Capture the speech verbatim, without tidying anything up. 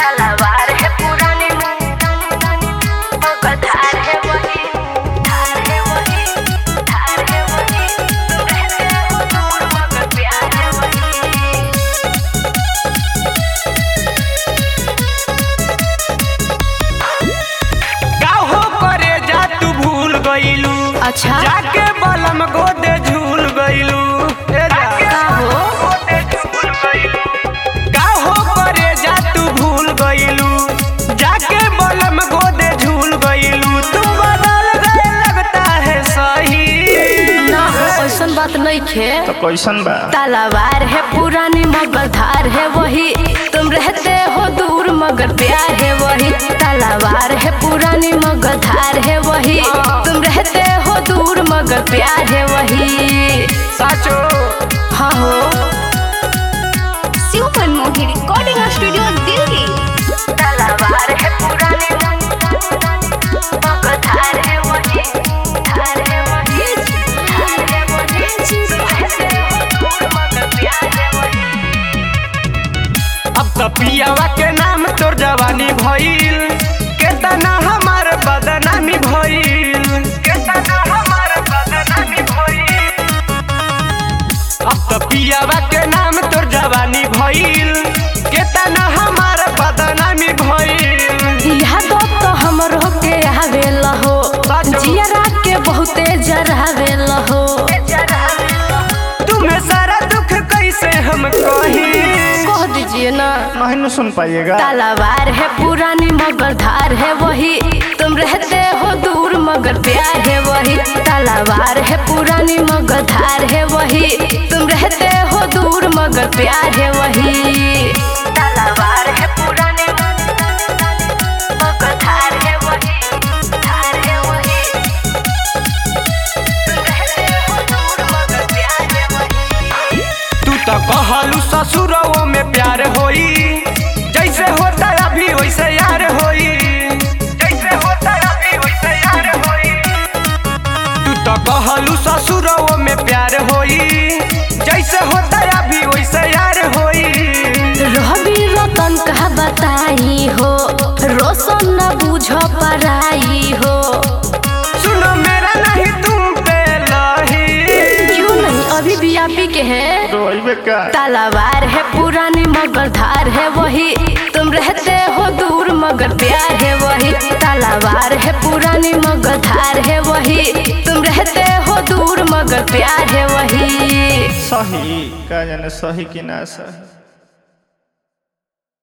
तलवार है पुरानी मगर धार है वही, धार है वही, धार है वही। तुम रहते हो दूर मगर प्यार है वही। काहो करे जा तू भूल गइलू, अच्छा जाके बलम गोदे झूल गइलू। काहो काहो करे जा तू भूल गइलू, जाके बलम गोदे झूल गइलू। तुम बदल गए लगता है सही। ना हो ऐसन बात नहीं खे। तो कैसन बा? तलवार है पुरानी मगर धार है वही। तुम रहते हो दूर मगर प्यार है वही। तलवार है पुरानी मगर धार है वही। तुम रहते हो दूर मगर प्यार है वही। साचो हाँ हो। Shiv Manmohi recording studio Delhi. तलवार है पुरानी मगर धार है वही, धार है वही, धार है वही। तुम रहते हो दूर मगर प्यार है वही। अब तो पियावा के नाम तोर जवानी भइल, केतना हमार बदनामी भइल, केतना हमार बदनामी भइल। अब तो पियावा के नाम तोर जवानी भइल, केतना हमार बदनामी भइल। याद तो हमरो के आवेल हो, जियरा के बहुते जरावेल हो। तुम्हें सारा दुख कैसे हम कही, कह दीजिए ना। नहीं सुन पाइएगा। तलवार है पुरानी मगर धार है वही। तुम रहते हो दूर मगर प्यार है वही। तलवार है पुरानी मगर धार है वही। तुम रहते हो दूर मगर प्यार है वही। तलवार है पुरानी मगर धार है वही, धार है वही। तुम रहते हो दूर मगर प्यार है वही। तू तो कहलू ससुरवा में प्यार होई, जैसे होता अभी वैसे यार होई, जैसे होता अभी वैसे यार होई। तू तो कहलू ससुरवा में प्यार होई, जैसे होता अभी वैसे यार होई। रवि रतन कहा बताई हो, रोशन न बुझ पराई हो। सुनो मेरा नहीं तुम पे लही, क्यों नहीं अभी भी आप ही के हैं। तलवार है पुरानी मगर धार है वही। तुम रहते हो दूर मगर प्यार है वही। तलवार है पुरानी मगर धार है वही। तुम रहते हो दूर मगर प्यार है वही। सही का जाने सही कि ना सही।